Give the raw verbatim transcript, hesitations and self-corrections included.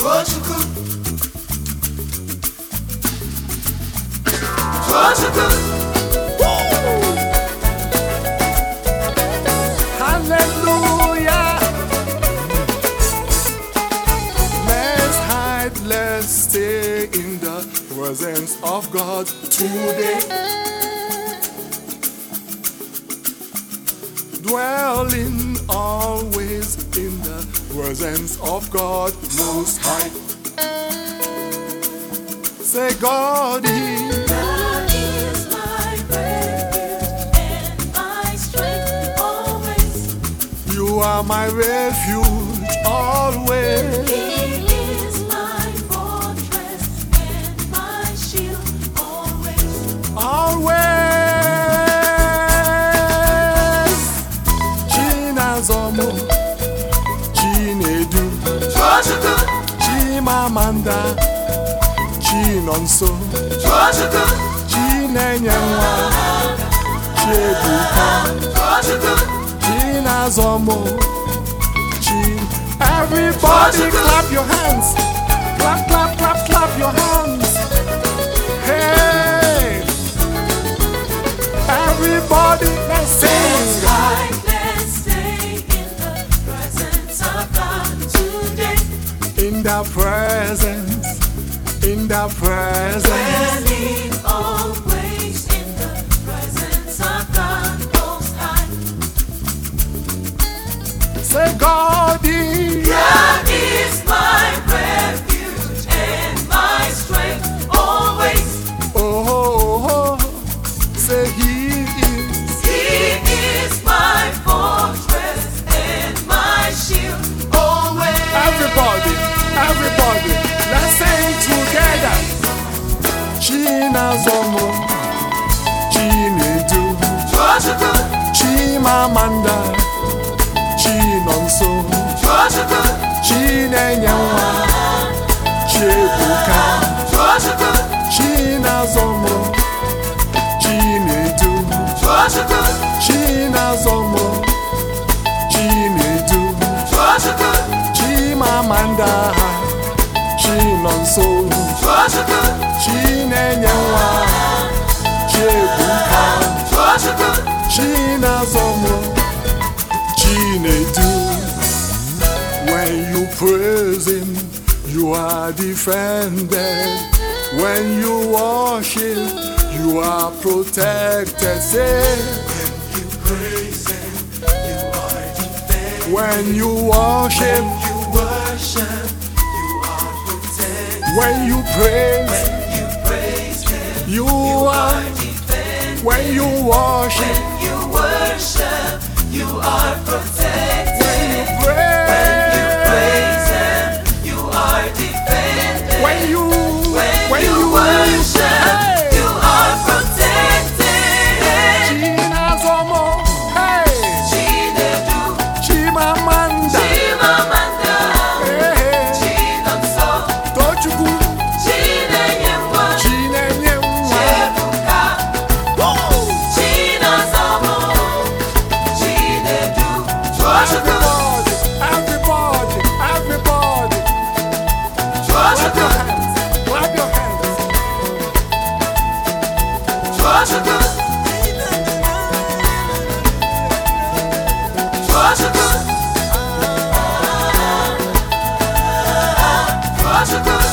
Tochukwu, Tochukwu. Hallelujah. Let's hide, let's stay in the presence of God today. Dwelling always in the presence of God Most High. Say, God is, God is my refuge and my strength always. you are my refuge always. He is my fortress and my shield always. Always. Chinazomo, Chinedu, Tochukwu, Chimamanda, Chinonso, Tochukwu, Chinenyenwa, Chiebuka, Tochukwu. Chinazomo, Chin. Everybody clap your hands. Clap, clap, clap, clap your hands. Hey! Everybody, let's sing. Let's hide, let's stay in the presence of God today. In the presence, in the presence. Dwelling always in the presence of God Most High. Say, God is, God is my refuge and my strength always. oh, oh, oh. Say, He is, He is my fortress and my shield always. everybody, everybody, let's sing together. Chinazomo, Chinedu, Tochukwu, Chimamanda, Chinonso, Tochukwu, Chinenyenwa, Chiebuka, Tochukwu, Chinazomo, Chinedu, Tochukwu, Chinazomo, Chinedu, Tochukwu, Chimamanda, Chinonso, Tochukwu, Chinenyenwa, Chiebuka, Tochukwu. Chinazomo, Chinedu. When you praise Him, you are defended. When you worship, you are protected. Say, You praise Him, you are defended. when you worship, You worship, you are protected. when you praise, You praise Him, you you are. are defended. When you worship, You worship, you are protected. when you You praise, praise Him, you are defended. when you, When you worship, hey, you are protected. Chinazomo, hey, Chinedu, Chimamanda, Chimamanda, hey, Chinonso, Tochukwu, Chinenyenwa, Chinenyenwa, Chiebuka, woo! Chinazomo, Chinedu, Tochukwu, Everybody, everybody, everybody, clap your Tochukwu, hands, clap your hands. Tochukwu, Tochukwu, Tochukwu.